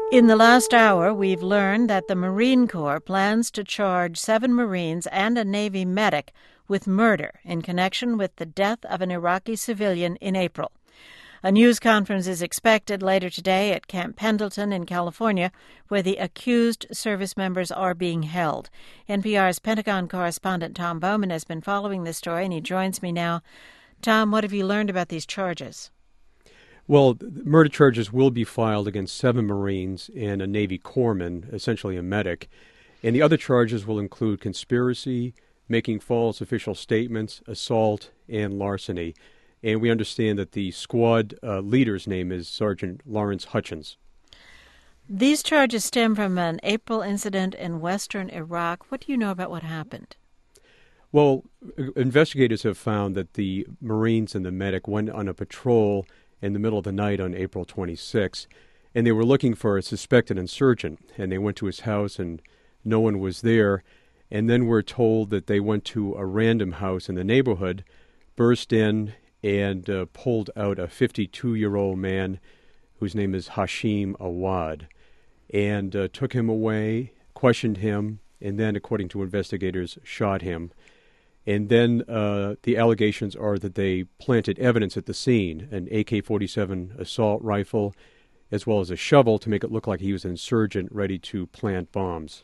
In the last hour, we've learned that the Marine Corps plans to charge 7 Marines and a Navy medic with murder in connection with the death of an Iraqi civilian in April. A news conference is expected later today at Camp Pendleton in California, where the accused service members are being held. NPR's Pentagon correspondent Tom Bowman has been following this story, and he joins me now. Tom, what have you learned about these charges? Well, murder charges will be filed against 7 Marines and a Navy corpsman, essentially a medic. And the other charges will include conspiracy, making false official statements, assault, and larceny. And we understand that the squad leader's name is Sergeant Lawrence Hutchins. These charges stem from an April incident in western Iraq. What do you know about what happened? Well, investigators have found that the Marines and the medic went on a patrol in the middle of the night on April 26, and they were looking for a suspected insurgent, and they went to his house, and no one was there. And then we're told that they went to a random house in the neighborhood, burst in, and pulled out a 52-year-old man whose name is Hashim Awad, and took him away, questioned him, and then, according to investigators, shot him. And then the allegations are that they planted evidence at the scene, an AK-47 assault rifle, as well as a shovel to make it look like he was an insurgent ready to plant bombs.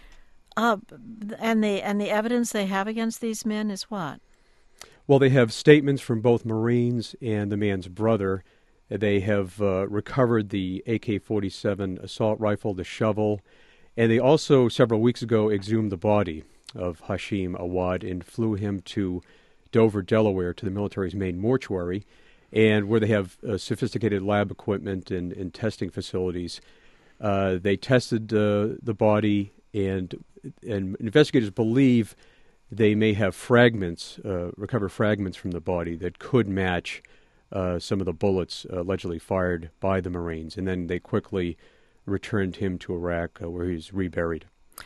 And the evidence they have against these men is what? Well, they have statements from both Marines and the man's brother. They have recovered the AK-47 assault rifle, the shovel, and they also, several weeks ago, exhumed the body of Hashim Awad and flew him to Dover, Delaware, to the military's main mortuary, and where they have sophisticated lab equipment and testing facilities. They tested the body, and investigators believe they may have fragments, recover fragments from the body that could match some of the bullets allegedly fired by the Marines, and then they quickly returned him to Iraq, where he's reburied.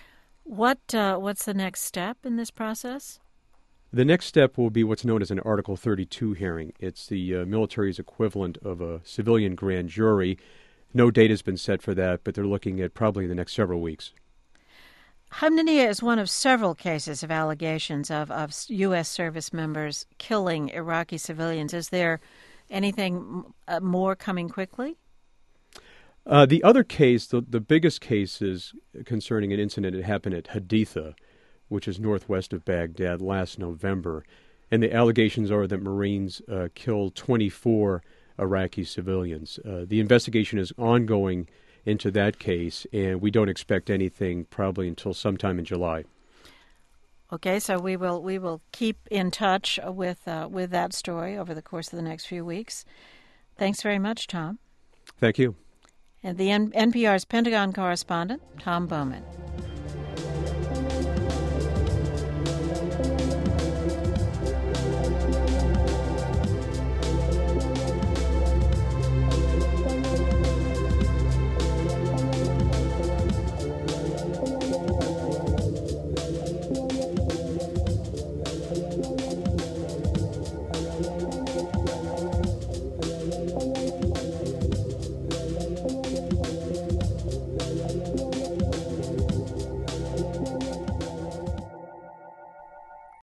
What's the next step in this process? The next step will be what's known as an Article 32 hearing. It's the military's equivalent of a civilian grand jury. No date has been set for that, but they're looking at probably the next several weeks. Hamdaniya is one of several cases of allegations of U.S. service members killing Iraqi civilians. Is there anything more coming quickly? The other case, the biggest case, is concerning an incident that happened at Haditha, which is northwest of Baghdad, last November. And the allegations are that Marines killed 24 Iraqi civilians. The investigation is ongoing into that case, and we don't expect anything probably until sometime in July. Okay, so we will keep in touch with that story over the course of the next few weeks. Thanks very much, Tom. Thank you. And the NPR's Pentagon correspondent, Tom Bowman.